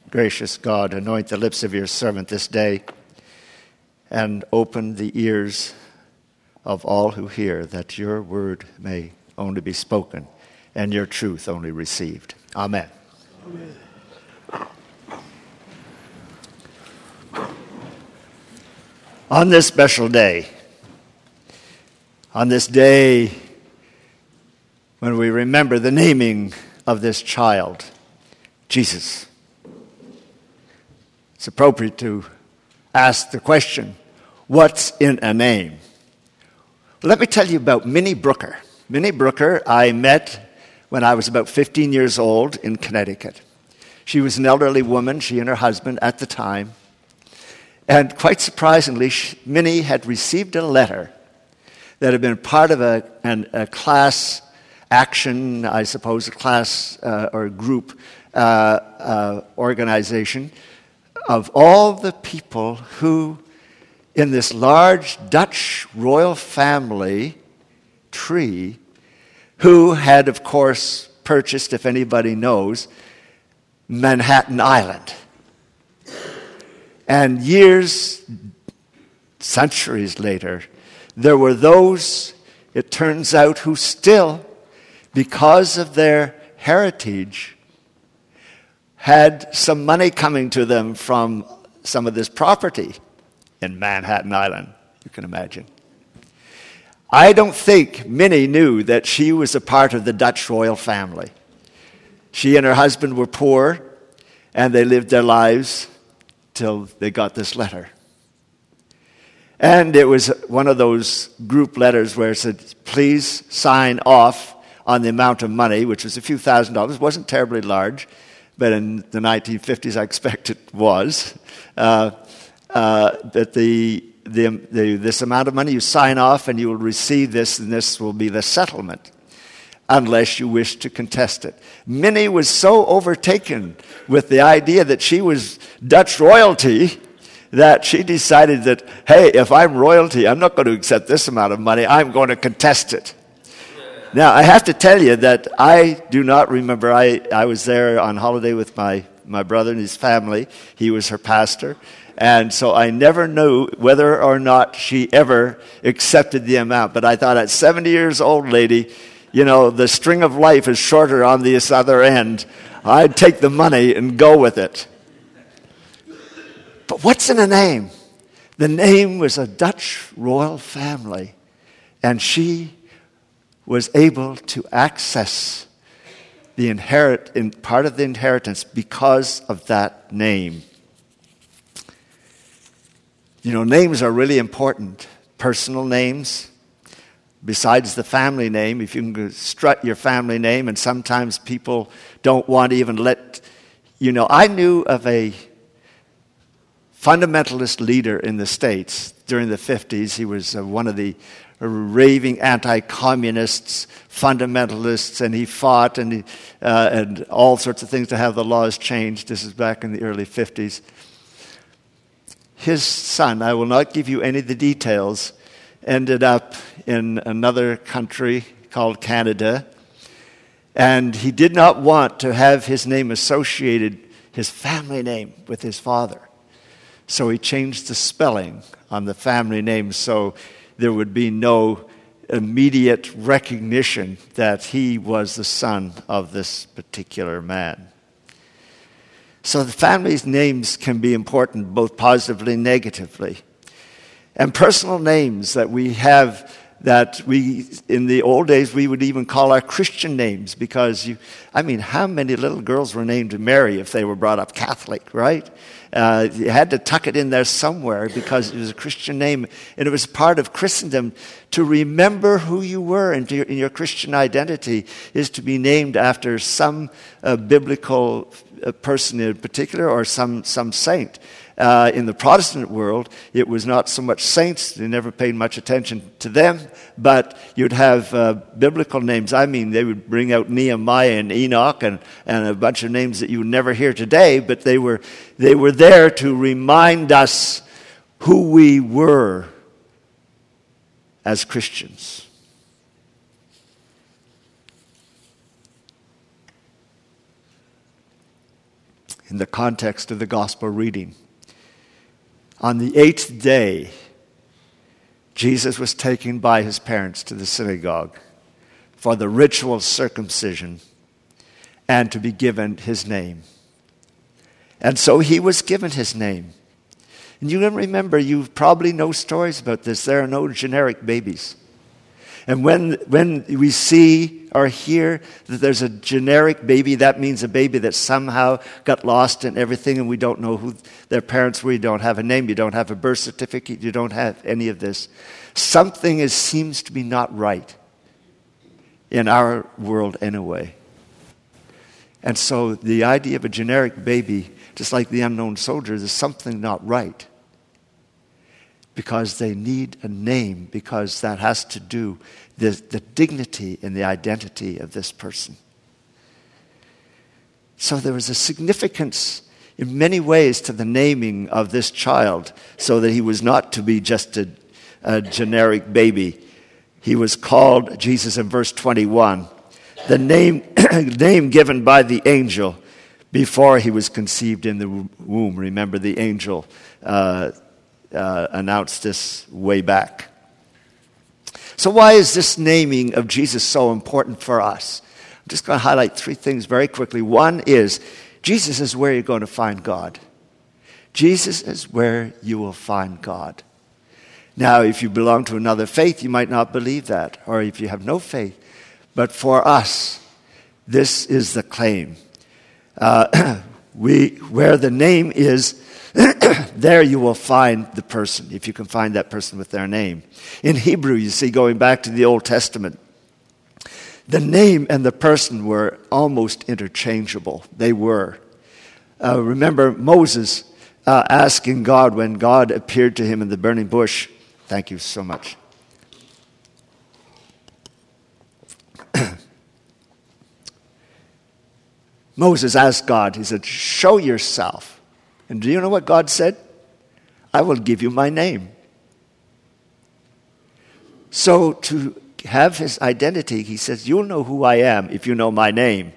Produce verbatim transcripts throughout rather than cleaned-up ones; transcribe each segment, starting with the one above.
Gracious God, anoint the lips of your servant this day and open the ears of all who hear, that your word may only be spoken and your truth only received. Amen. Amen. On this special day, on this day when we remember the naming of this child, Jesus, it's appropriate to ask the question, what's in a name? Well, let me tell you about Minnie Brooker. Minnie Brooker I met when I was about fifteen years old in Connecticut. She was an elderly woman, she and her husband at the time. And quite surprisingly, she, Minnie had received a letter that had been part of a, an, a class action, I suppose, a class uh, or a group uh, uh, organization of all the people who, in this large Dutch royal family tree, who had, of course, purchased, if anybody knows, Manhattan Island. And years, centuries later, there were those, it turns out, who still, because of their heritage, had some money coming to them from some of this property in Manhattan Island, you can imagine. I don't think Minnie knew that she was a part of the Dutch royal family. She and her husband were poor, and they lived their lives till they got this letter. And it was one of those group letters where it said, please sign off on the amount of money, which was a few thousand dollars. It wasn't terribly large, but in the nineteen fifties, I expect it was. Uh, uh, that the, the, the this amount of money, you sign off and you will receive this, and this will be the settlement, unless you wish to contest it. Minnie was so overtaken with the idea that she was Dutch royalty that she decided that, hey, if I'm royalty, I'm not going to accept this amount of money, I'm going to contest it. Now, I have to tell you that I do not remember. I, I was there on holiday with my, my brother and his family. He was her pastor. And so I never knew whether or not she ever accepted the amount. But I thought at seventy years old, lady, you know, the string of life is shorter on this other end. I'd take the money and go with it. But what's in a name? The name was a Dutch royal family. And she was able to access the inherit in part of the inheritance because of that name. You know, names are really important. Personal names, besides the family name, if you can strut your family name, and sometimes people don't want to even let, you know, I knew of a fundamentalist leader in the States during the fifties. He was uh, one of the raving anti-communists, fundamentalists, and he fought and, he, uh, and all sorts of things to have the laws changed. This is back in the early fifties. His son, I will not give you any of the details, ended up in another country called Canada, and he did not want to have his name associated, his family name, with his father. So he changed the spelling on the family name so there would be no immediate recognition that he was the son of this particular man. So the family's names can be important both positively and negatively. And personal names that we have that we, in the old days, we would even call our Christian names because, you, I mean, how many little girls were named Mary if they were brought up Catholic, right? Uh, you had to tuck it in there somewhere because it was a Christian name, and it was part of Christendom. To remember who you were in your, in your Christian identity is to be named after some uh, biblical uh, person in particular or some, some saint. Uh, in the Protestant world, it was not so much saints. They never paid much attention to them, but you'd have uh, biblical names. I mean, they would bring out Nehemiah and Enoch and, and a bunch of names that you would never hear today, but they were they were there to remind us who we were as Christians. in the context of the gospel reading. On the eighth day, Jesus was taken by his parents to the synagogue for the ritual circumcision and to be given his name. And so he was given his name. And you remember, you probably know stories about this. There are no generic babies. And when, when we see or hear that there's a generic baby, that means a baby that somehow got lost in everything and we don't know who their parents were. You don't have a name, you don't have a birth certificate, you don't have any of this. Something is, seems to be not right in our world anyway. And so the idea of a generic baby, just like the unknown soldiers, is something not right. Because they need a name, because that has to do with the dignity and the identity of this person. So there was a significance in many ways to the naming of this child, so that he was not to be just a, a generic baby. He was called, Jesus in verse twenty-one, the name, name given by the angel before he was conceived in the womb. Remember, the angel uh, uh, announced this way back. So why is this naming of Jesus so important for us? I'm just going to highlight three things very quickly. One is, Jesus is where you're going to find God. Jesus is where you will find God. Now, if you belong to another faith, you might not believe that, or if you have no faith. But for us, this is the claim. Uh, we, where the name is, there you will find the person, if you can find that person with their name. In Hebrew, you see, going back to the Old Testament, the name and the person were almost interchangeable. They were. Uh, remember Moses uh, asking God when God appeared to him in the burning bush. Thank you so much. Moses asked God, he said, show yourself. And do you know what God said? I will give you my name. So to have his identity, he says, you'll know who I am if you know my name.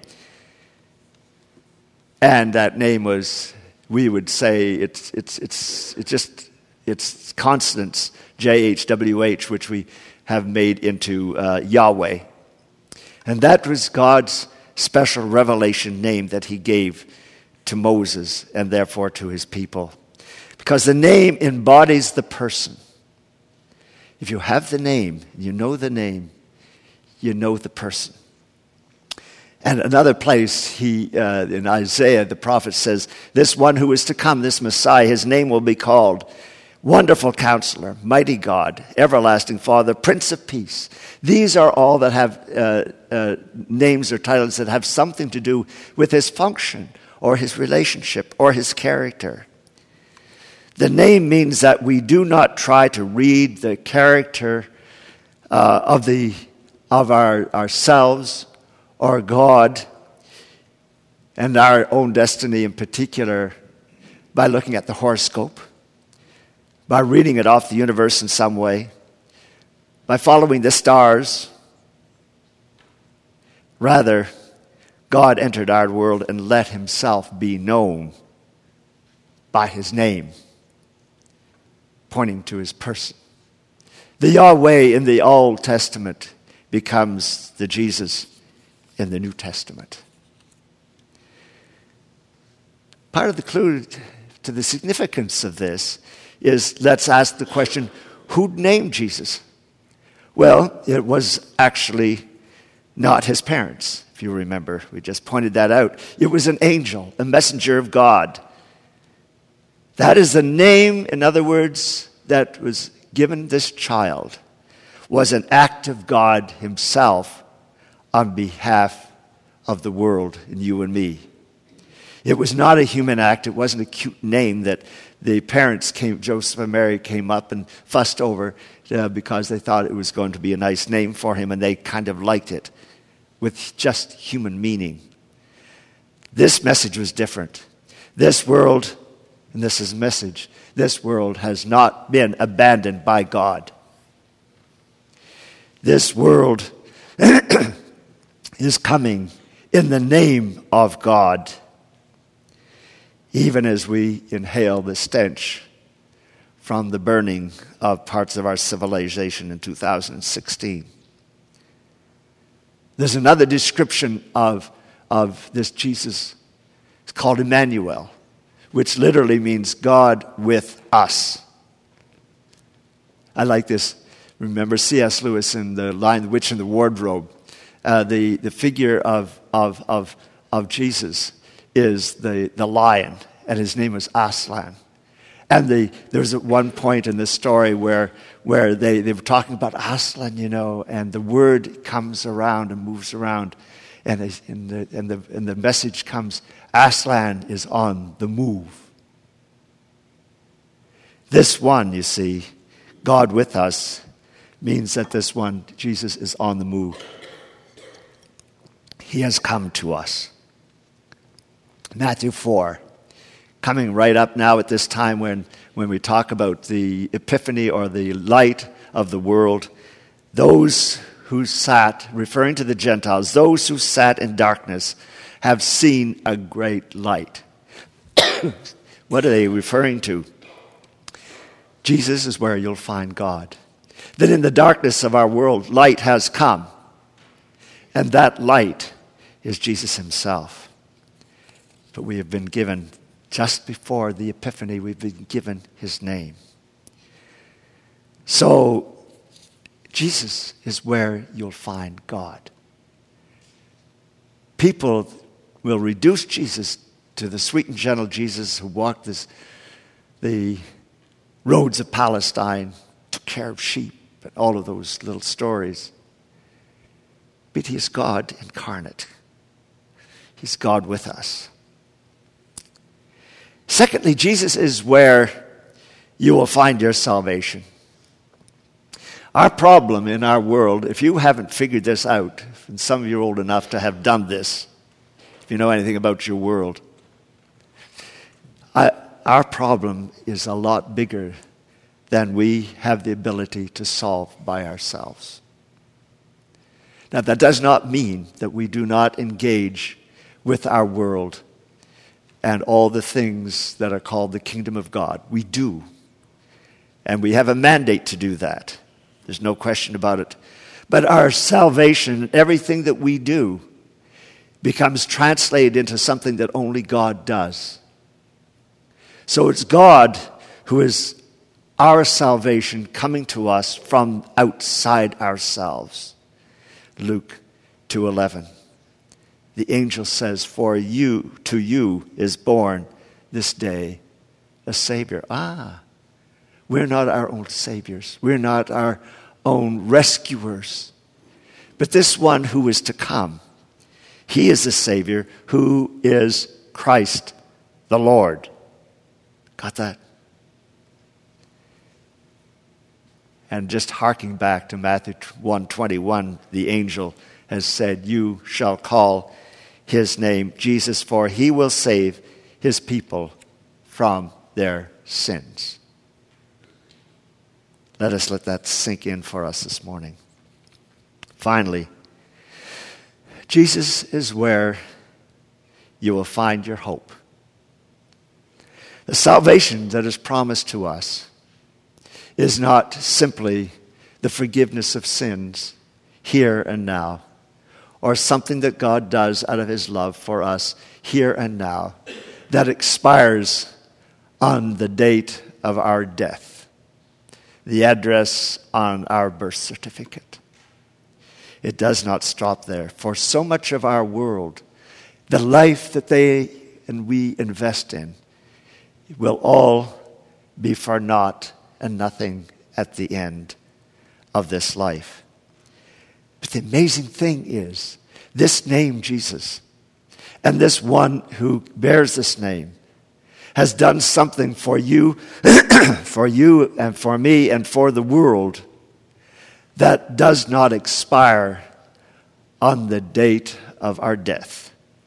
And that name was, we would say, it's it's it's it's just, it's consonants, J H W H, which we have made into uh, Yahweh. And that was God's special revelation name that he gave to Moses and therefore to his people. Because the name embodies the person. If you have the name, you know the name, you know the person. And another place, he uh, in Isaiah, the prophet says, this one who is to come, this Messiah, his name will be called Wonderful Counselor, Mighty God, Everlasting Father, Prince of Peace. These are all that have uh, uh, names or titles that have something to do with his function or his relationship or his character. The name means that we do not try to read the character uh, of the of our ourselves or God and our own destiny in particular by looking at the horoscope, by reading it off the universe in some way, by following the stars. Rather, God entered our world and let himself be known by his name, pointing to his person. The Yahweh in the Old Testament becomes the Jesus in the New Testament. Part of the clue to the significance of this is, let's ask the question, who named Jesus? Well, it was actually not his parents, if you remember. We just pointed that out. It was an angel, a messenger of God. That is the name, in other words, that was given this child, was an act of God himself on behalf of the world and you and me. It was not a human act. It wasn't a cute name that the parents came, Joseph and Mary came up and fussed over uh, because they thought it was going to be a nice name for him, and they kind of liked it with just human meaning. This message was different. This world, and this is a message, this world has not been abandoned by God. This world is coming in the name of God. even as we inhale the stench from the burning of parts of our civilization in two thousand sixteen. There's another description of, of this Jesus. It's called Emmanuel, which literally means God with us. I like this. Remember C S Lewis in The Lion, the Witch, and the Wardrobe. Uh, the, the figure of, of, of, of Jesus is the, the lion, and his name was Aslan. And the, there's at one point in the story where, where they, they were talking about Aslan, you know, and the word comes around and moves around, and, they, and, the, and, the, and the message comes, Aslan is on the move. This one, you see, God with us, means that this one, Jesus, is on the move. He has come to us. Matthew four, coming right up now at this time when, when we talk about the epiphany or the light of the world. Those who sat, referring to the Gentiles, those who sat in darkness have seen a great light. What are they referring to? Jesus is where you'll find God. That in the darkness of our world, light has come. And that light is Jesus himself. But we have been given, just before the Epiphany, we've been given his name. So, Jesus is where you'll find God. People will reduce Jesus to the sweet and gentle Jesus who walked this, the roads of Palestine, took care of sheep, and all of those little stories. But he is God incarnate. He's God with us. Secondly, Jesus is where you will find your salvation. Our problem in our world, if you haven't figured this out, and some of you are old enough to have done this, if you know anything about your world, I, our problem is a lot bigger than we have the ability to solve by ourselves. Now, that does not mean that we do not engage with our world and all the things that are called the kingdom of God. We do. And we have a mandate to do that. There's no question about it. But our salvation, everything that we do, becomes translated into something that only God does. So it's God who is our salvation coming to us from outside ourselves. Luke two eleven. The angel says, for you, to you is born this day a Savior. Ah, we're not our own saviors. We're not our own rescuers. But this one who is to come, he is the Savior who is Christ the Lord. Got that? And just harking back to Matthew one twenty-one, the angel has said, you shall call his name Jesus, for he will save his people from their sins. Let us let that sink in for us this morning. Finally, Jesus is where you will find your hope. The salvation that is promised to us is not simply the forgiveness of sins here and now, or something that God does out of his love for us here and now that expires on the date of our death, the address on our birth certificate. It does not stop there. For so much of our world, the life that they and we invest in will all be for naught and nothing at the end of this life. But the amazing thing is, this name, Jesus, and this one who bears this name, has done something for you, for you and for me and for the world that does not expire on the date of our death.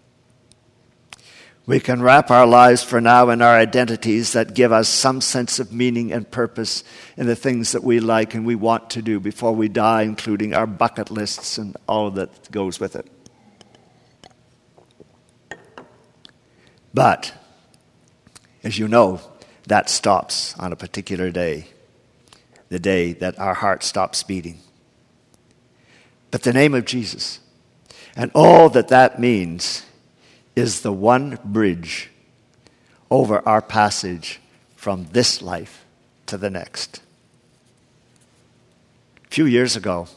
We can wrap our lives for now in our identities that give us some sense of meaning and purpose in the things that we like and we want to do before we die, including our bucket lists and all that goes with it. But As you know, that stops on a particular day, the day that our heart stops beating. But the name of Jesus and all that that means is the one bridge over our passage from this life to the next. A few years ago,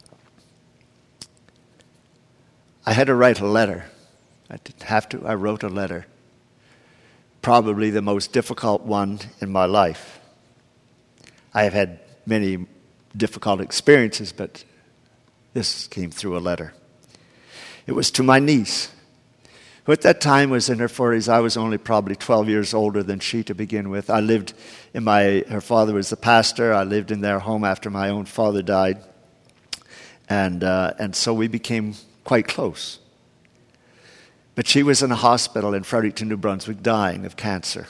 I had to write a letter. I didn't have to, I wrote a letter. Probably the most difficult one in my life. I have had many difficult experiences, but this came through a letter. It was to my niece, who at that time was in her forties. I was only probably twelve years older than she to begin with. I lived in my, her father was the pastor. I lived in their home after my own father died. And, uh, and so we became quite close. But she was in a hospital in Fredericton, New Brunswick, dying of cancer.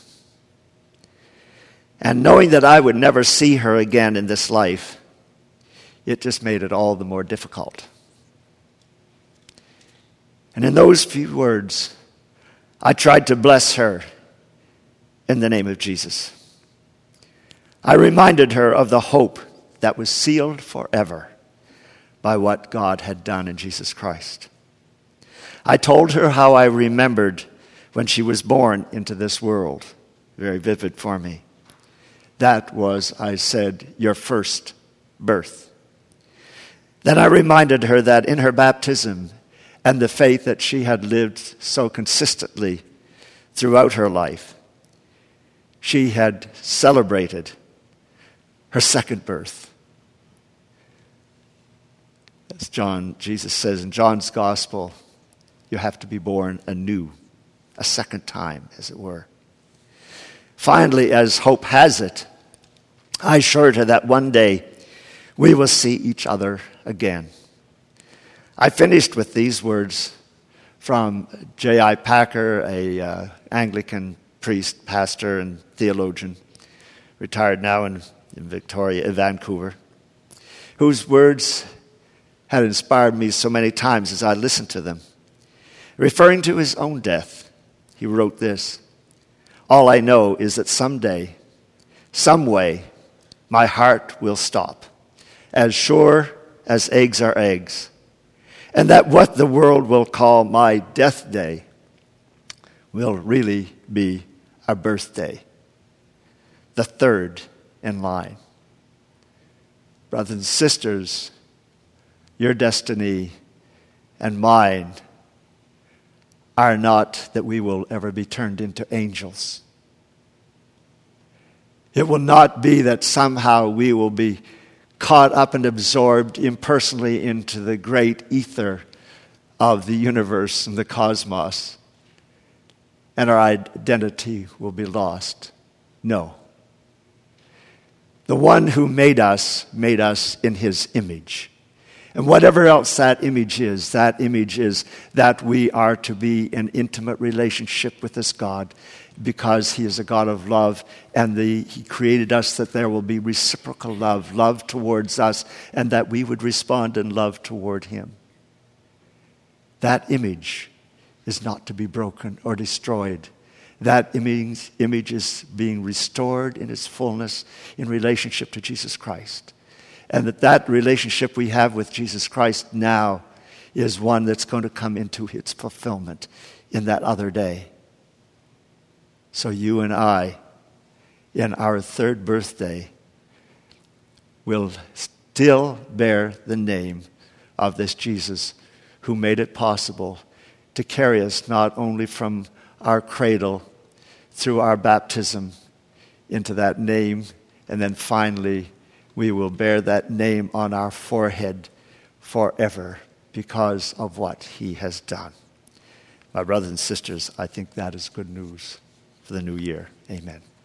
And knowing that I would never see her again in this life, it just made it all the more difficult. And in those few words, I tried to bless her in the name of Jesus. I reminded her of the hope that was sealed forever by what God had done in Jesus Christ. I told her how I remembered when she was born into this world. Very vivid for me. That was, I said, your first birth. Then I reminded her that in her baptism and the faith that she had lived so consistently throughout her life, she had celebrated her second birth. As John, Jesus says in John's Gospel, you have to be born anew, a second time, as it were. Finally, as hope has it, I assured her that one day we will see each other again. I finished with these words from J I Packer, a uh, Anglican priest, pastor, and theologian, retired now in, in Victoria, in Vancouver, whose words had inspired me so many times as I listened to them. Referring to his own death, he wrote this: all I know is that someday, some way, my heart will stop, as sure as eggs are eggs, and that what the world will call my death day will really be a birthday, the third in line. Brothers and sisters, your destiny and mine are not that we will ever be turned into angels. It will not be that somehow we will be caught up and absorbed impersonally into the great ether of the universe and the cosmos, and our identity will be lost. No. The one who made us, made us in his image. And whatever else that image is, that image is that we are to be in intimate relationship with this God, because he is a God of love, and the, he created us that there will be reciprocal love, love towards us, and that we would respond in love toward him. That image is not to be broken or destroyed. That image, image is being restored in its fullness in relationship to Jesus Christ. And that that relationship we have with Jesus Christ now is one that's going to come into its fulfillment in that other day. So you and I, in our third birthday, will still bear the name of this Jesus who made it possible to carry us not only from our cradle through our baptism into that name, and then finally we will bear that name on our forehead forever because of what he has done. My brothers and sisters, I think that is good news for the new year. Amen.